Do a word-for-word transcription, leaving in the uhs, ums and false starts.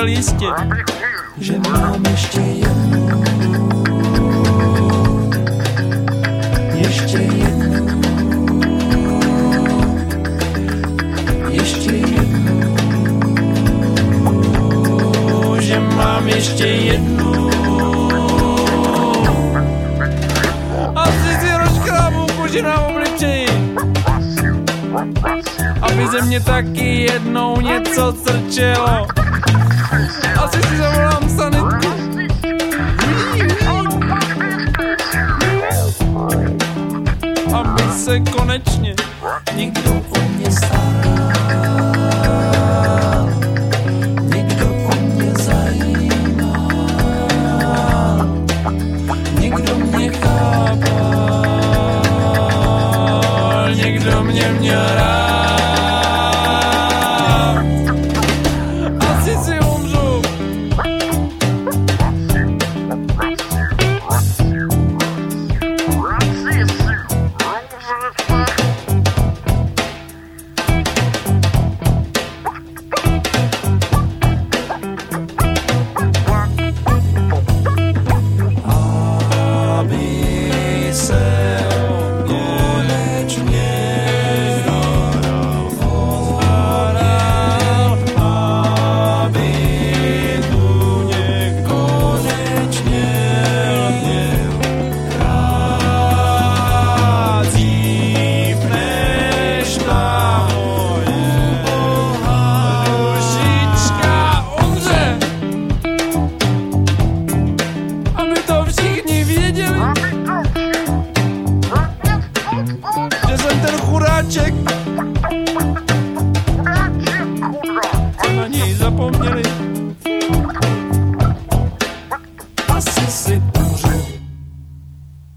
věděl jistě, že mám ještě jednu, ještě jednu, ještě jednu, že mám ještě jednu. Asi si rozkrábu kůži na obličeji, aby ze mě taky jednou něco crčelo. Asi si zavolám sanitku, aby se konečně někdo o mě staral, někdo o mě zajímal, někdo mě chápal, někdo mě měl rád. Asi si umřu, aby se konečně staral, aby tu mě konečně měl rád, dřív než ta moje dušička umře, aby to všichni věděli, že jsem ten chudáček,